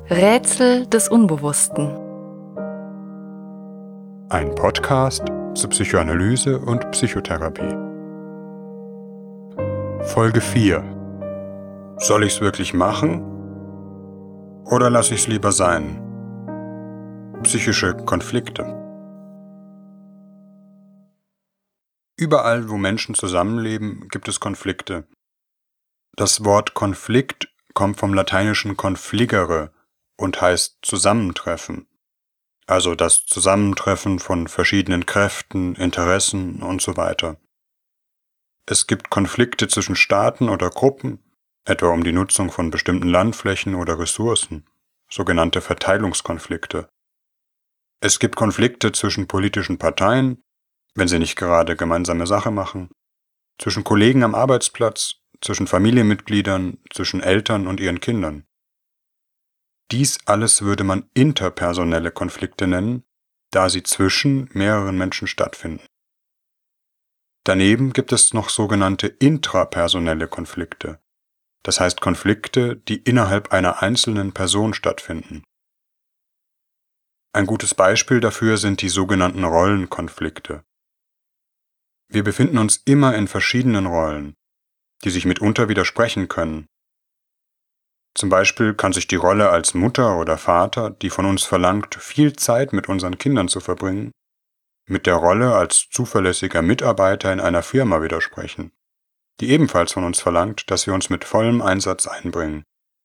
Rätsel des Unbewussten. Ein Podcast zur Psychoanalyse und Psychotherapie. Folge 4. Soll ich's wirklich machen? Oder lasse ich's lieber sein? Psychische Konflikte. Überall, wo Menschen zusammenleben, gibt es Konflikte. Das Wort Konflikt kommt vom lateinischen confligere und heißt zusammentreffen. Also das Zusammentreffen von verschiedenen Kräften, Interessen und so weiter. Es gibt Konflikte zwischen Staaten oder Gruppen, etwa um die Nutzung von bestimmten Landflächen oder Ressourcen, sogenannte Verteilungskonflikte. Es gibt Konflikte zwischen politischen Parteien, wenn sie nicht gerade gemeinsame Sache machen, zwischen Kollegen am Arbeitsplatz, zwischen Familienmitgliedern, zwischen Eltern und ihren Kindern. Dies alles würde man interpersonelle Konflikte nennen, da sie zwischen mehreren Menschen stattfinden. Daneben gibt es noch sogenannte intrapersonelle Konflikte, das heißt Konflikte, die innerhalb einer einzelnen Person stattfinden. Ein gutes Beispiel dafür sind die sogenannten Rollenkonflikte. Wir befinden uns immer in verschiedenen Rollen, die sich mitunter widersprechen können. Zum Beispiel kann sich die Rolle als Mutter oder Vater, die von uns verlangt, viel Zeit mit unseren Kindern zu verbringen, mit der Rolle als zuverlässiger Mitarbeiter in einer Firma widersprechen, die ebenfalls von uns verlangt, dass wir uns mit vollem Einsatz einbringen.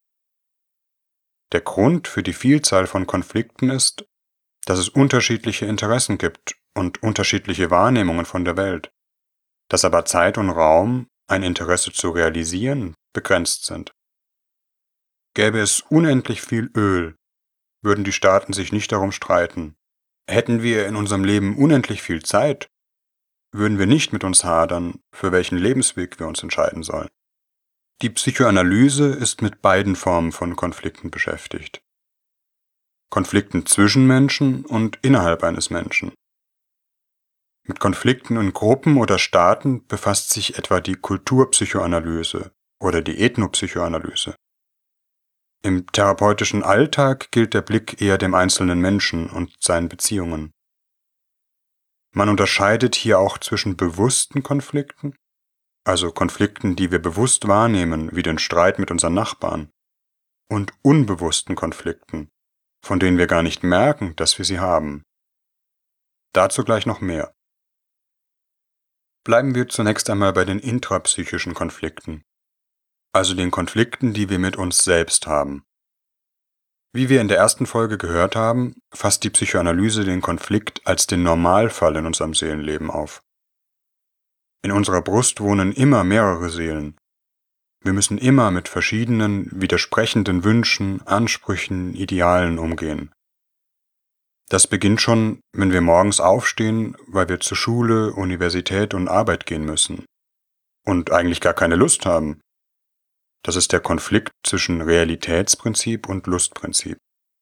Der Grund für die Vielzahl von Konflikten ist, dass es unterschiedliche Interessen gibt und unterschiedliche Wahrnehmungen von der Welt, dass aber Zeit und Raum, ein Interesse zu realisieren, begrenzt sind. Gäbe es unendlich viel Öl, würden die Staaten sich nicht darum streiten. Hätten wir in unserem Leben unendlich viel Zeit, würden wir nicht mit uns hadern, für welchen Lebensweg wir uns entscheiden sollen. Die Psychoanalyse ist mit beiden Formen von Konflikten beschäftigt. Konflikten zwischen Menschen und innerhalb eines Menschen. Mit Konflikten in Gruppen oder Staaten befasst sich etwa die Kulturpsychoanalyse oder die Ethnopsychoanalyse. Im therapeutischen Alltag gilt der Blick eher dem einzelnen Menschen und seinen Beziehungen. Man unterscheidet hier auch zwischen bewussten Konflikten, also Konflikten, die wir bewusst wahrnehmen, wie den Streit mit unseren Nachbarn, und unbewussten Konflikten, von denen wir gar nicht merken, dass wir sie haben. Dazu gleich noch mehr. Bleiben wir zunächst einmal bei den intrapsychischen Konflikten, also den Konflikten, die wir mit uns selbst haben. Wie wir in der ersten Folge gehört haben, fasst die Psychoanalyse den Konflikt als den Normalfall in unserem Seelenleben auf. In unserer Brust wohnen immer mehrere Seelen. Wir müssen immer mit verschiedenen, widersprechenden Wünschen, Ansprüchen, Idealen umgehen. Das beginnt schon, wenn wir morgens aufstehen, weil wir zur Schule, Universität und Arbeit gehen müssen und eigentlich gar keine Lust haben. Das ist der Konflikt zwischen Realitätsprinzip und Lustprinzip.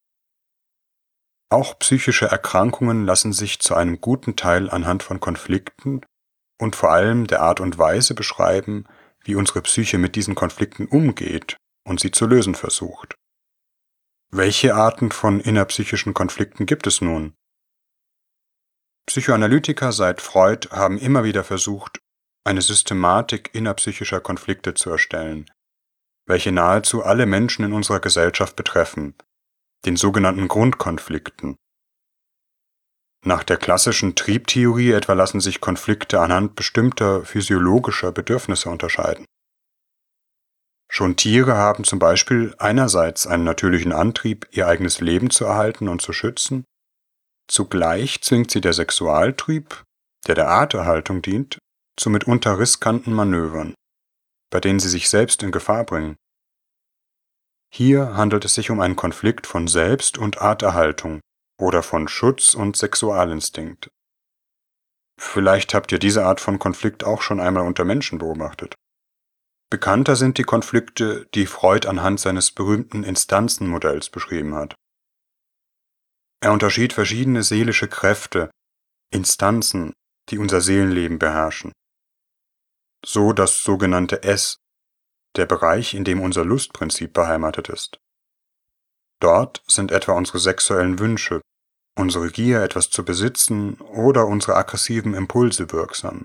Auch psychische Erkrankungen lassen sich zu einem guten Teil anhand von Konflikten und vor allem der Art und Weise beschreiben, wie unsere Psyche mit diesen Konflikten umgeht und sie zu lösen versucht. Welche Arten von innerpsychischen Konflikten gibt es nun? Psychoanalytiker seit Freud haben immer wieder versucht, eine Systematik innerpsychischer Konflikte zu erstellen, welche nahezu alle Menschen in unserer Gesellschaft betreffen, den sogenannten Grundkonflikten. Nach der klassischen Triebtheorie etwa lassen sich Konflikte anhand bestimmter physiologischer Bedürfnisse unterscheiden. Schon Tiere haben zum Beispiel einerseits einen natürlichen Antrieb, ihr eigenes Leben zu erhalten und zu schützen, zugleich zwingt sie der Sexualtrieb, der der Arterhaltung dient, zu mitunter riskanten Manövern, bei denen sie sich selbst in Gefahr bringen. Hier handelt es sich um einen Konflikt von Selbst- und Arterhaltung oder von Schutz- und Sexualinstinkt. Vielleicht habt ihr diese Art von Konflikt auch schon einmal unter Menschen beobachtet. Bekannter sind die Konflikte, die Freud anhand seines berühmten Instanzenmodells beschrieben hat. Er unterschied verschiedene seelische Kräfte, Instanzen, die unser Seelenleben beherrschen. So das sogenannte Es, der Bereich, in dem unser Lustprinzip beheimatet ist. Dort sind etwa unsere sexuellen Wünsche, unsere Gier, etwas zu besitzen oder unsere aggressiven Impulse wirksam.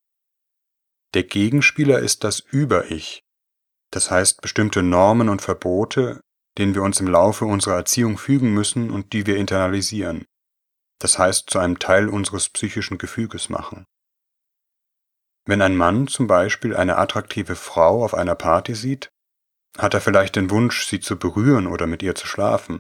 Der Gegenspieler ist das Über-Ich, das heißt bestimmte Normen und Verbote, denen wir uns im Laufe unserer Erziehung fügen müssen und die wir internalisieren, das heißt zu einem Teil unseres psychischen Gefüges machen. Wenn ein Mann zum Beispiel eine attraktive Frau auf einer Party sieht, hat er vielleicht den Wunsch, sie zu berühren oder mit ihr zu schlafen.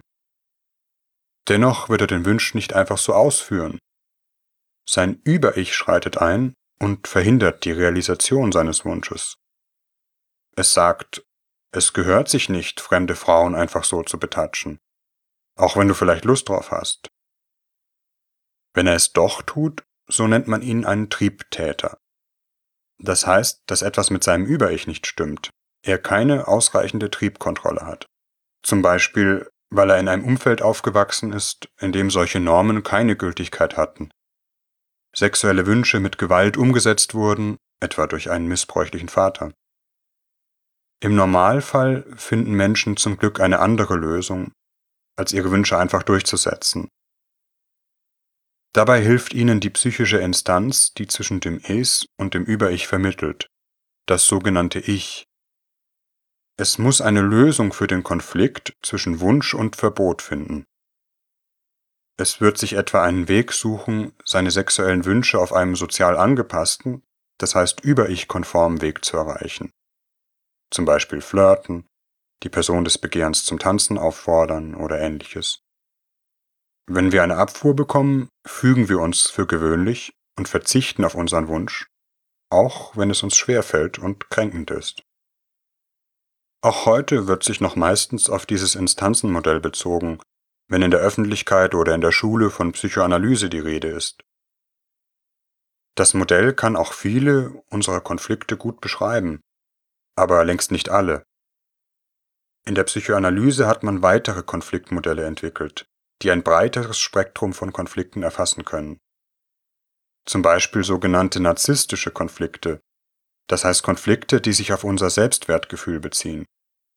Dennoch wird er den Wunsch nicht einfach so ausführen. Sein Über-Ich schreitet ein und verhindert die Realisation seines Wunsches. Es sagt, es gehört sich nicht, fremde Frauen einfach so zu betatschen, auch wenn du vielleicht Lust drauf hast. Wenn er es doch tut, so nennt man ihn einen Triebtäter. Das heißt, dass etwas mit seinem Über-Ich nicht stimmt, er keine ausreichende Triebkontrolle hat. Zum Beispiel, weil er in einem Umfeld aufgewachsen ist, in dem solche Normen keine Gültigkeit hatten. Sexuelle Wünsche mit Gewalt umgesetzt wurden, etwa durch einen missbräuchlichen Vater. Im Normalfall finden Menschen zum Glück eine andere Lösung, als ihre Wünsche einfach durchzusetzen. Dabei hilft ihnen die psychische Instanz, die zwischen dem Es und dem Über-Ich vermittelt, das sogenannte Ich. Es muss eine Lösung für den Konflikt zwischen Wunsch und Verbot finden. Es wird sich etwa einen Weg suchen, seine sexuellen Wünsche auf einem sozial angepassten, das heißt Über-Ich-konformen Weg zu erreichen. Zum Beispiel flirten, die Person des Begehrens zum Tanzen auffordern oder ähnliches. Wenn wir eine Abfuhr bekommen, fügen wir uns für gewöhnlich und verzichten auf unseren Wunsch, auch wenn es uns schwerfällt und kränkend ist. Auch heute wird sich noch meistens auf dieses Instanzenmodell bezogen, wenn in der Öffentlichkeit oder in der Schule von Psychoanalyse die Rede ist. Das Modell kann auch viele unserer Konflikte gut beschreiben, aber längst nicht alle. In der Psychoanalyse hat man weitere Konfliktmodelle entwickelt, die ein breiteres Spektrum von Konflikten erfassen können. Zum Beispiel sogenannte narzisstische Konflikte, das heißt Konflikte, die sich auf unser Selbstwertgefühl beziehen.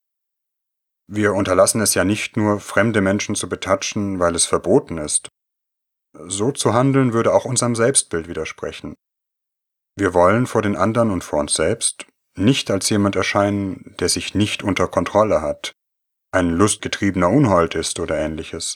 Wir unterlassen es ja nicht nur, fremde Menschen zu betatschen, weil es verboten ist. So zu handeln würde auch unserem Selbstbild widersprechen. Wir wollen vor den anderen und vor uns selbst nicht als jemand erscheinen, der sich nicht unter Kontrolle hat, ein lustgetriebener Unhold ist oder ähnliches.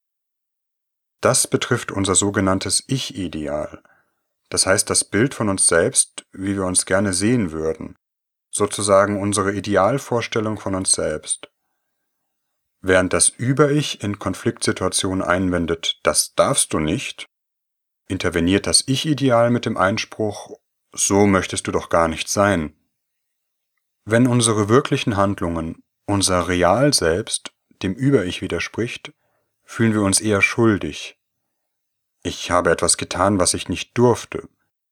Das betrifft unser sogenanntes Ich-Ideal, das heißt das Bild von uns selbst, wie wir uns gerne sehen würden, sozusagen unsere Idealvorstellung von uns selbst. Während das Über-Ich in Konfliktsituationen einwendet, das darfst du nicht, interveniert das Ich-Ideal mit dem Einspruch, so möchtest du doch gar nicht sein. Wenn unsere wirklichen Handlungen, unser Real-Selbst, dem Über-Ich widerspricht, fühlen wir uns eher schuldig. Ich habe etwas getan, was ich nicht durfte.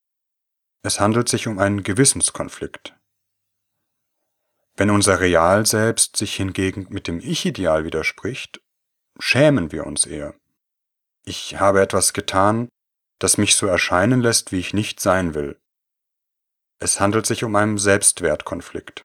Es handelt sich um einen Gewissenskonflikt. Wenn unser Real-Selbst sich hingegen mit dem Ich-Ideal widerspricht, schämen wir uns eher. Ich habe etwas getan, das mich so erscheinen lässt, wie ich nicht sein will. Es handelt sich um einen Selbstwertkonflikt.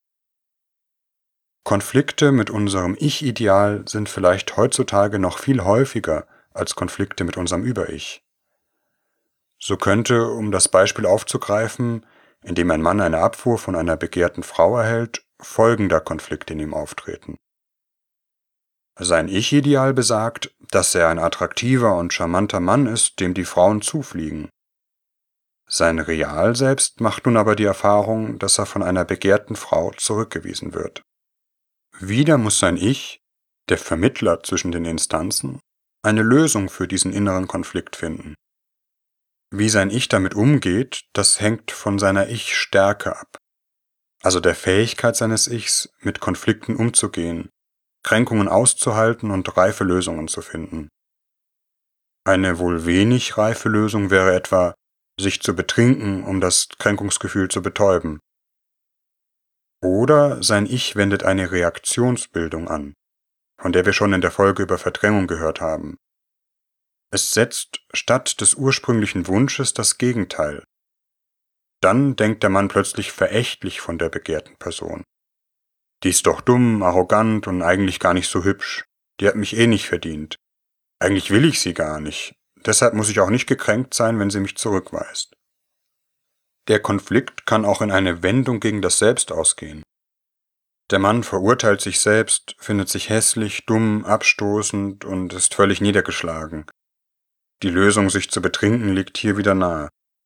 Konflikte mit unserem Ich-Ideal sind vielleicht heutzutage noch viel häufiger als Konflikte mit unserem Über-Ich. So könnte, um das Beispiel aufzugreifen, in dem ein Mann eine Abfuhr von einer begehrten Frau erhält, folgender Konflikt in ihm auftreten. Sein Ich-Ideal besagt, dass er ein attraktiver und charmanter Mann ist, dem die Frauen zufliegen. Sein Real-Selbst macht nun aber die Erfahrung, dass er von einer begehrten Frau zurückgewiesen wird. Wieder muss sein Ich, der Vermittler zwischen den Instanzen, eine Lösung für diesen inneren Konflikt finden. Wie sein Ich damit umgeht, das hängt von seiner Ich-Stärke ab, also der Fähigkeit seines Ichs, mit Konflikten umzugehen, Kränkungen auszuhalten und reife Lösungen zu finden. Eine wohl wenig reife Lösung wäre etwa, sich zu betrinken, um das Kränkungsgefühl zu betäuben. Oder sein Ich wendet eine Reaktionsbildung an, von der wir schon in der Folge über Verdrängung gehört haben. Es setzt statt des ursprünglichen Wunsches das Gegenteil. Dann denkt der Mann plötzlich verächtlich von der begehrten Person. Die ist doch dumm, arrogant und eigentlich gar nicht so hübsch. Die hat mich eh nicht verdient. Eigentlich will ich sie gar nicht. Deshalb muss ich auch nicht gekränkt sein, wenn sie mich zurückweist. Der Konflikt kann auch in eine Wendung gegen das Selbst ausgehen. Der Mann verurteilt sich selbst, findet sich hässlich, dumm, abstoßend und ist völlig niedergeschlagen. Die Lösung, sich zu betrinken, liegt hier wieder nahe.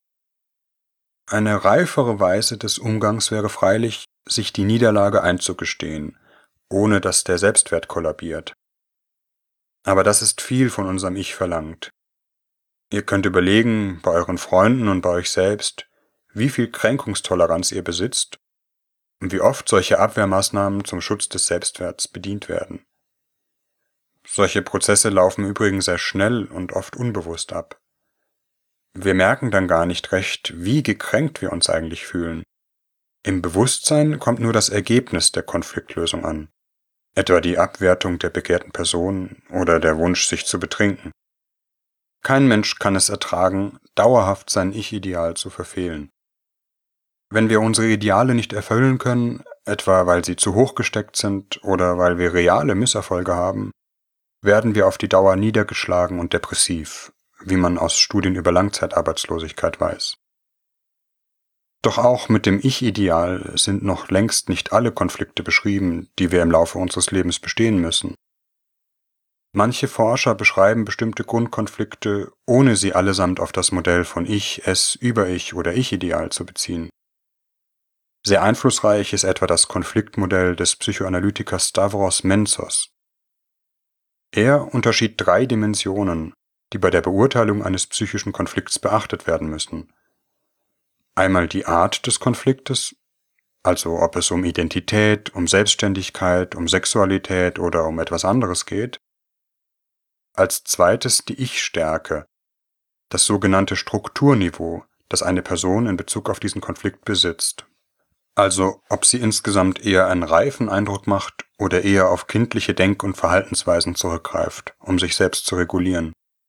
Eine reifere Weise des Umgangs wäre freilich, sich die Niederlage einzugestehen, ohne dass der Selbstwert kollabiert. Aber das ist viel von unserem Ich verlangt. Ihr könnt überlegen, bei euren Freunden und bei euch selbst, wie viel Kränkungstoleranz ihr besitzt und wie oft solche Abwehrmaßnahmen zum Schutz des Selbstwerts bedient werden. Solche Prozesse laufen übrigens sehr schnell und oft unbewusst ab. Wir merken dann gar nicht recht, wie gekränkt wir uns eigentlich fühlen. Im Bewusstsein kommt nur das Ergebnis der Konfliktlösung an, etwa die Abwertung der begehrten Person oder der Wunsch, sich zu betrinken. Kein Mensch kann es ertragen, dauerhaft sein Ich-Ideal zu verfehlen. Wenn wir unsere Ideale nicht erfüllen können, etwa weil sie zu hoch gesteckt sind oder weil wir reale Misserfolge haben, werden wir auf die Dauer niedergeschlagen und depressiv, wie man aus Studien über Langzeitarbeitslosigkeit weiß. Doch auch mit dem Ich-Ideal sind noch längst nicht alle Konflikte beschrieben, die wir im Laufe unseres Lebens bestehen müssen. Manche Forscher beschreiben bestimmte Grundkonflikte, ohne sie allesamt auf das Modell von Ich, Es, Über-Ich oder Ich-Ideal zu beziehen. Sehr einflussreich ist etwa das Konfliktmodell des Psychoanalytikers Stavros Mentsos. Er unterschied 3 Dimensionen, die bei der Beurteilung eines psychischen Konflikts beachtet werden müssen. Einmal die Art des Konfliktes, also ob es um Identität, um Selbstständigkeit, um Sexualität oder um etwas anderes geht. Als zweites die Ich-Stärke, das sogenannte Strukturniveau, das eine Person in Bezug auf diesen Konflikt besitzt. Also ob sie insgesamt eher einen reifen Eindruck macht oder eher auf kindliche Denk- und Verhaltensweisen zurückgreift, um sich selbst zu regulieren.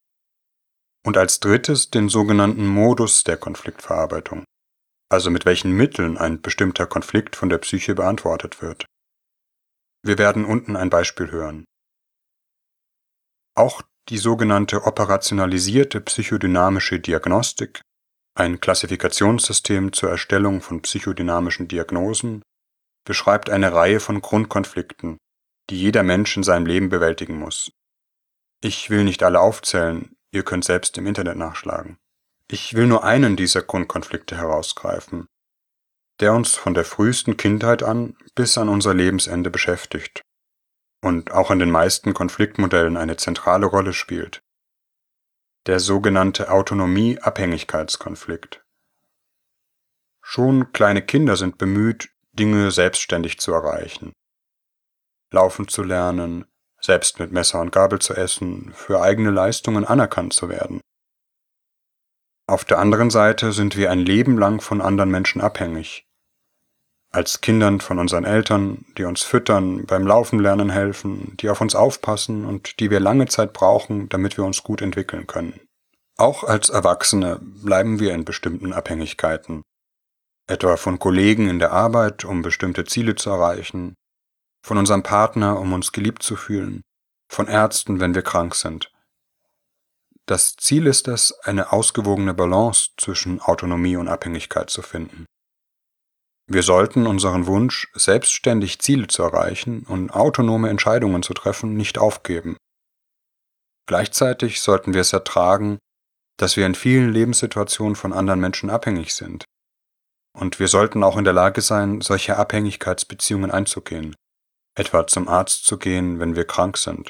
Und als drittes den sogenannten Modus der Konfliktverarbeitung, also mit welchen Mitteln ein bestimmter Konflikt von der Psyche beantwortet wird. Wir werden unten ein Beispiel hören. Auch die sogenannte operationalisierte psychodynamische Diagnostik, ein Klassifikationssystem zur Erstellung von psychodynamischen Diagnosen, beschreibt eine Reihe von Grundkonflikten, die jeder Mensch in seinem Leben bewältigen muss. Ich will nicht alle aufzählen, ihr könnt selbst im Internet nachschlagen. Ich will nur einen dieser Grundkonflikte herausgreifen, der uns von der frühesten Kindheit an bis an unser Lebensende beschäftigt und auch in den meisten Konfliktmodellen eine zentrale Rolle spielt. Der sogenannte Autonomie-Abhängigkeitskonflikt. Schon kleine Kinder sind bemüht, Dinge selbstständig zu erreichen. Laufen zu lernen, selbst mit Messer und Gabel zu essen, für eigene Leistungen anerkannt zu werden. Auf der anderen Seite sind wir ein Leben lang von anderen Menschen abhängig. Als Kindern von unseren Eltern, die uns füttern, beim Laufen lernen helfen, die auf uns aufpassen und die wir lange Zeit brauchen, damit wir uns gut entwickeln können. Auch als Erwachsene bleiben wir in bestimmten Abhängigkeiten, etwa von Kollegen in der Arbeit, um bestimmte Ziele zu erreichen, von unserem Partner, um uns geliebt zu fühlen, von Ärzten, wenn wir krank sind. Das Ziel ist es, eine ausgewogene Balance zwischen Autonomie und Abhängigkeit zu finden. Wir sollten unseren Wunsch, selbstständig Ziele zu erreichen und autonome Entscheidungen zu treffen, nicht aufgeben. Gleichzeitig sollten wir es ertragen, dass wir in vielen Lebenssituationen von anderen Menschen abhängig sind. Und wir sollten auch in der Lage sein, solche Abhängigkeitsbeziehungen einzugehen, etwa zum Arzt zu gehen, wenn wir krank sind.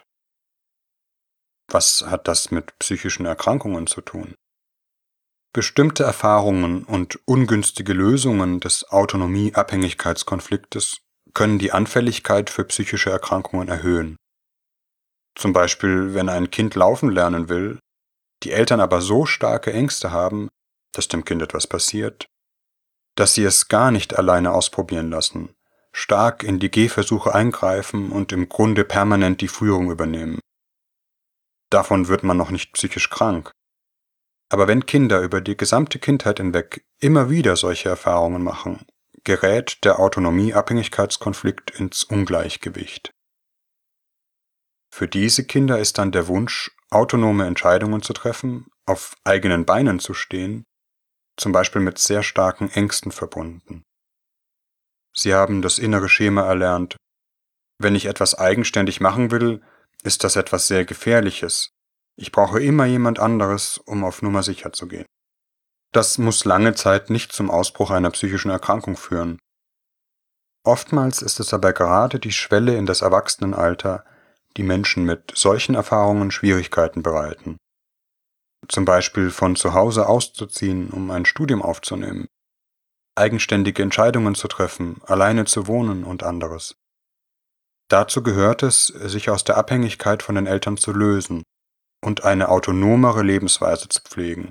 Was hat das mit psychischen Erkrankungen zu tun? Bestimmte Erfahrungen und ungünstige Lösungen des Autonomie-Abhängigkeitskonfliktes können die Anfälligkeit für psychische Erkrankungen erhöhen. Zum Beispiel, wenn ein Kind laufen lernen will, die Eltern aber so starke Ängste haben, dass dem Kind etwas passiert, dass sie es gar nicht alleine ausprobieren lassen, stark in die Gehversuche eingreifen und im Grunde permanent die Führung übernehmen. Davon wird man noch nicht psychisch krank. Aber wenn Kinder über die gesamte Kindheit hinweg immer wieder solche Erfahrungen machen, gerät der Autonomie-Abhängigkeitskonflikt ins Ungleichgewicht. Für diese Kinder ist dann der Wunsch, autonome Entscheidungen zu treffen, auf eigenen Beinen zu stehen, zum Beispiel mit sehr starken Ängsten verbunden. Sie haben das innere Schema erlernt: Wenn ich etwas eigenständig machen will, ist das etwas sehr Gefährliches. Ich brauche immer jemand anderes, um auf Nummer sicher zu gehen. Das muss lange Zeit nicht zum Ausbruch einer psychischen Erkrankung führen. Oftmals ist es aber gerade die Schwelle in das Erwachsenenalter, die Menschen mit solchen Erfahrungen Schwierigkeiten bereiten. Zum Beispiel von zu Hause auszuziehen, um ein Studium aufzunehmen, eigenständige Entscheidungen zu treffen, alleine zu wohnen und anderes. Dazu gehört es, sich aus der Abhängigkeit von den Eltern zu lösen und eine autonomere Lebensweise zu pflegen.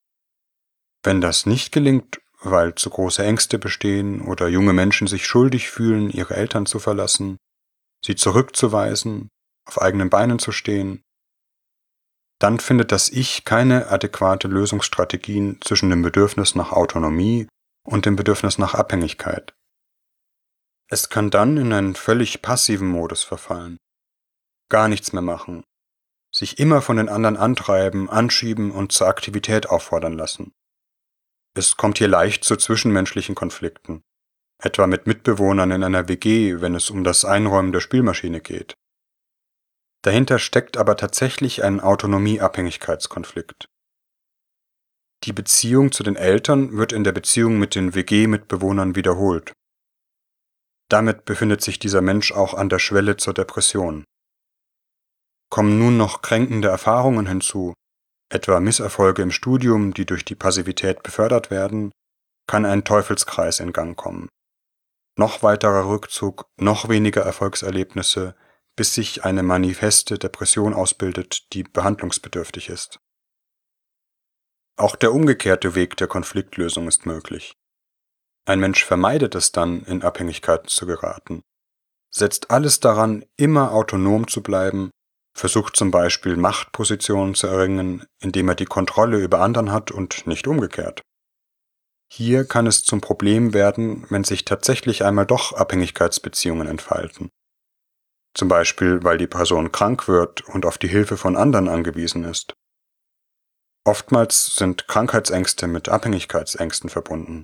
Wenn das nicht gelingt, weil zu große Ängste bestehen oder junge Menschen sich schuldig fühlen, ihre Eltern zu verlassen, sie zurückzuweisen, auf eigenen Beinen zu stehen, dann findet das Ich keine adäquate Lösungsstrategien zwischen dem Bedürfnis nach Autonomie und dem Bedürfnis nach Abhängigkeit. Es kann dann in einen völlig passiven Modus verfallen, gar nichts mehr machen, sich immer von den anderen antreiben, anschieben und zur Aktivität auffordern lassen. Es kommt hier leicht zu zwischenmenschlichen Konflikten, etwa mit Mitbewohnern in einer WG, wenn es um das Einräumen der Spülmaschine geht. Dahinter steckt aber tatsächlich ein Autonomie-Abhängigkeitskonflikt. Die Beziehung zu den Eltern wird in der Beziehung mit den WG-Mitbewohnern wiederholt. Damit befindet sich dieser Mensch auch an der Schwelle zur Depression. Kommen nun noch kränkende Erfahrungen hinzu, etwa Misserfolge im Studium, die durch die Passivität befördert werden, kann ein Teufelskreis in Gang kommen. Noch weiterer Rückzug, noch weniger Erfolgserlebnisse, bis sich eine manifeste Depression ausbildet, die behandlungsbedürftig ist. Auch der umgekehrte Weg der Konfliktlösung ist möglich. Ein Mensch vermeidet es dann, in Abhängigkeiten zu geraten, setzt alles daran, immer autonom zu bleiben, versucht zum Beispiel Machtpositionen zu erringen, indem er die Kontrolle über anderen hat und nicht umgekehrt. Hier kann es zum Problem werden, wenn sich tatsächlich einmal doch Abhängigkeitsbeziehungen entfalten. Zum Beispiel, weil die Person krank wird und auf die Hilfe von anderen angewiesen ist. Oftmals sind Krankheitsängste mit Abhängigkeitsängsten verbunden.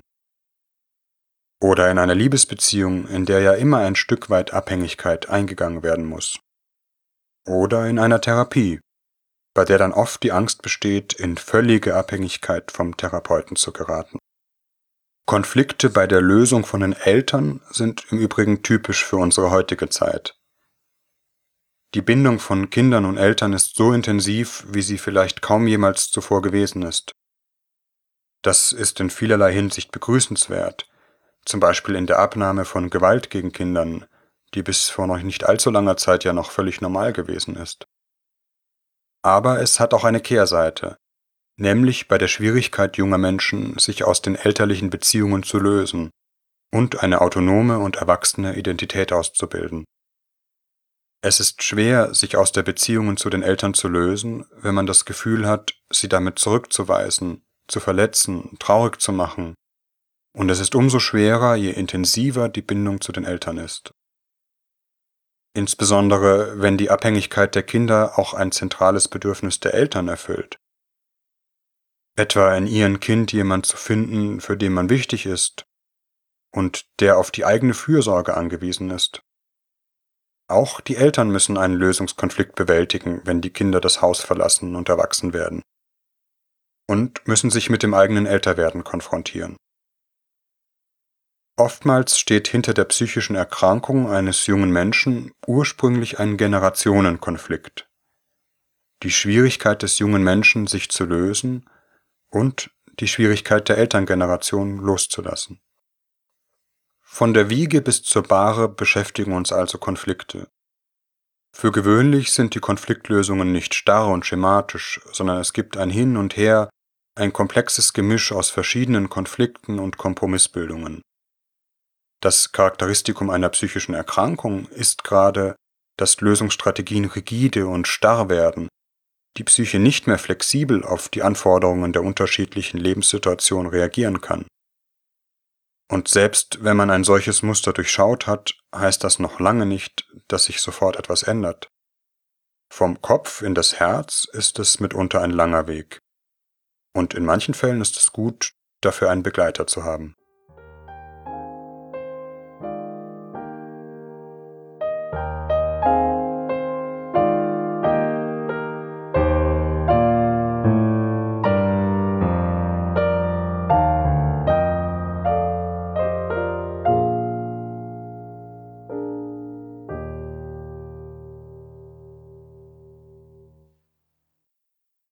Oder in einer Liebesbeziehung, in der ja immer ein Stück weit Abhängigkeit eingegangen werden muss. Oder in einer Therapie, bei der dann oft die Angst besteht, in völlige Abhängigkeit vom Therapeuten zu geraten. Konflikte bei der Lösung von den Eltern sind im Übrigen typisch für unsere heutige Zeit. Die Bindung von Kindern und Eltern ist so intensiv, wie sie vielleicht kaum jemals zuvor gewesen ist. Das ist in vielerlei Hinsicht begrüßenswert, zum Beispiel in der Abnahme von Gewalt gegen Kindern, die bis vor noch nicht allzu langer Zeit ja noch völlig normal gewesen ist. Aber es hat auch eine Kehrseite, nämlich bei der Schwierigkeit junger Menschen, sich aus den elterlichen Beziehungen zu lösen und eine autonome und erwachsene Identität auszubilden. Es ist schwer, sich aus der Beziehung zu den Eltern zu lösen, wenn man das Gefühl hat, sie damit zurückzuweisen, zu verletzen, traurig zu machen. Und es ist umso schwerer, je intensiver die Bindung zu den Eltern ist. Insbesondere, wenn die Abhängigkeit der Kinder auch ein zentrales Bedürfnis der Eltern erfüllt. Etwa in ihrem Kind jemand zu finden, für den man wichtig ist und der auf die eigene Fürsorge angewiesen ist. Auch die Eltern müssen einen Lösungskonflikt bewältigen, wenn die Kinder das Haus verlassen und erwachsen werden. Und müssen sich mit dem eigenen Älterwerden konfrontieren. Oftmals steht hinter der psychischen Erkrankung eines jungen Menschen ursprünglich ein Generationenkonflikt. Die Schwierigkeit des jungen Menschen, sich zu lösen und die Schwierigkeit der Elterngeneration loszulassen. Von der Wiege bis zur Bahre beschäftigen uns also Konflikte. Für gewöhnlich sind die Konfliktlösungen nicht starr und schematisch, sondern es gibt ein Hin und Her, ein komplexes Gemisch aus verschiedenen Konflikten und Kompromissbildungen. Das Charakteristikum einer psychischen Erkrankung ist gerade, dass Lösungsstrategien rigide und starr werden, die Psyche nicht mehr flexibel auf die Anforderungen der unterschiedlichen Lebenssituationen reagieren kann. Und selbst wenn man ein solches Muster durchschaut hat, heißt das noch lange nicht, dass sich sofort etwas ändert. Vom Kopf in das Herz ist es mitunter ein langer Weg. Und in manchen Fällen ist es gut, dafür einen Begleiter zu haben.